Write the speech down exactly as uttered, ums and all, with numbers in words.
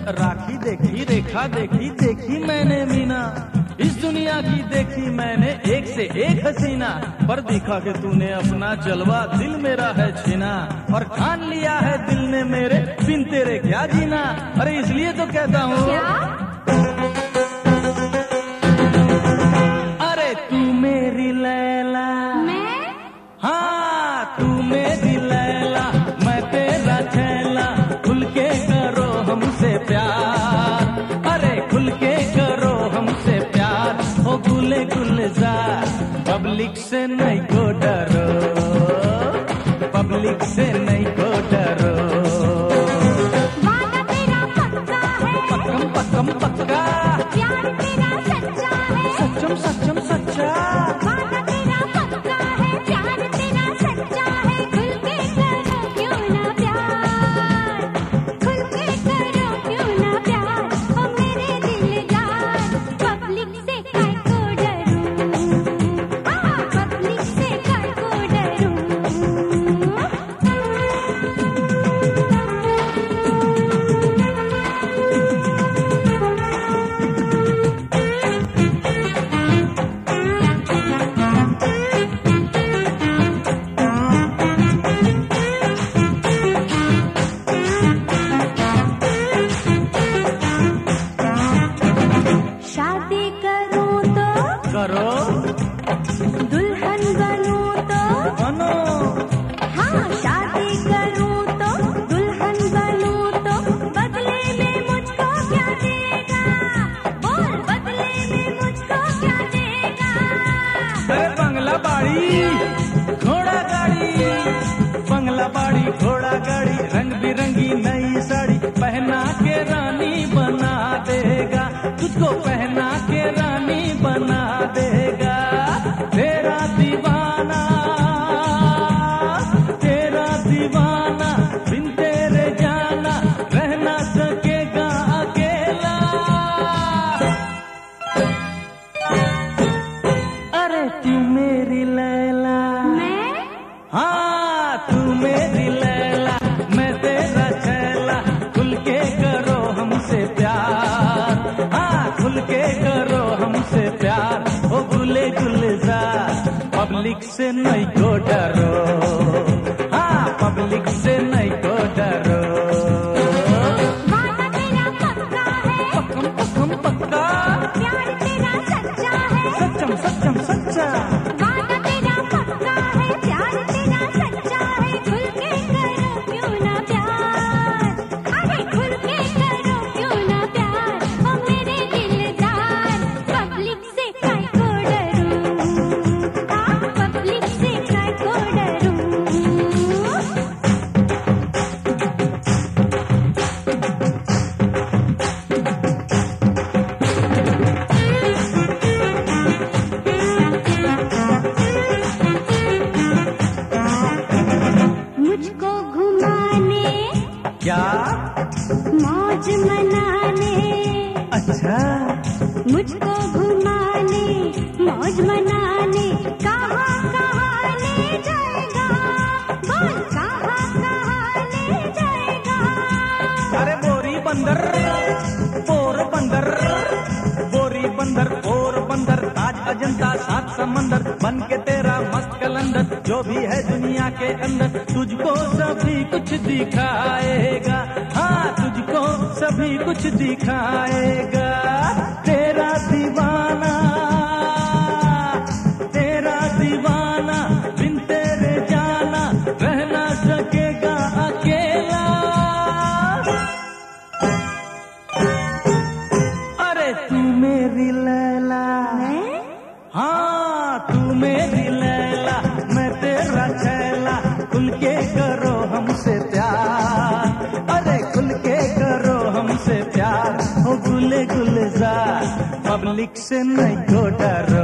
राखी देखी, रेखा देखी, देखी मैंने मीना, इस दुनिया की देखी मैंने एक से एक हसीना, पर दिखा के तूने अपना जलवा दिल मेरा है छीना, और ठान लिया है दिल ने मेरे बिन तेरे क्या जीना। अरे इसलिए तो कहता हूँ, अरे तू मेरी लैला, मैं? हाँ तू मेरी लैला, मैं तेरा छैला, खुल के करो हमसे प्यार, अरे खुल के करो हमसे प्यार, ओ गुले गुलजार, पब्लिक से नहीं को डरो, पब्लिक से नहीं को डरो। वादा तेरा पक्का है, पक्कम पक्कम पक्का, प्यार तेरा सच्चा है, सच्चम सच्चम सच्चा, वादा तेरा पक्का है, प्यार तेरा सच्चा है, खुल के करो क्यों ना प्यार, खुल के करो क्यों ना प्यार, ओ मेरे दिलदार, पब्लिक से काय को डरूं, हाँ पब्लिक से काय को डरूं। शादी करूं तो करो दुल्हन बनूं तो, बनो, हाँ शादी करूं तो दुल्हन बनूं तो, बदले में मुझको क्या देगा, बोल बदले में मुझको क्या देगा। अरे बंगला बाड़ी घोड़ा गाड़ी, बंगला बाड़ी घोड़ा गाड़ी, रंग बिरंगी नई साड़ी पहना के रानी बना देगा, तुझको पहना के रानी बना देगा, तेरा दीवाना, तेरा दीवाना, बिन तेरे जाना रह ना सकेगा अकेला। अरे तू मेरी लैला, मैं? हाँ तू मेरी लैला, मैं तेरा छैला, खुल के करो हमसे प्यार, हाँ खुल के करो हमसे प्यार, ओ गुले गुलजार, पब्लिक से नहीं को डरो, हाँ पब्लिक से नहीं को डरो। वादा तेरा पक्का है, पक्कम पक्कम पक्का, प्यार तेरा सच्चा है, सच्चम सच्चम सच्चा, वादा तेरा पक्का है, प्यार तेरा सच्चा है, खुल के करो क्यों ना प्यार, अरे खुल के करो क्यों ना प्यार, ओ मेरे दिलदार, पब्लिक से काय को डरूं, हाँ पब्लिक से काय को डरूं। मुझको घुमाने, क्या? मौज मनाने, अच्छा मुझको घुमाने, मौज मनाने, कहाँ कहाँ ले जाएगा, बोल कहाँ कहाँ ले जाएगा। अरे बोरी बंदर, पोर बंदर, बोरी बंदर, पोर बंदर, ताज अजंता सात समंदर, बन के तेरा मस्त कलंदर, जो भी है दुनिया के अंदर, तुझको सभी कुछ दिखाएगा, हाँ तुझको सभी कुछ दिखाएगा, तेरा दीवाना, तेरा दीवाना, बिन तेरे जाना रह ना सकेगा अकेला। अरे तू मेरी लैला, मैं? हाँ तू मेरी लैला, मैं तेरा छैला, खुल के करो हमसे प्यार, अरे खुल के करो हमसे प्यार, ओ गुले गुलजार, पब्लिक से नहीं को डरो,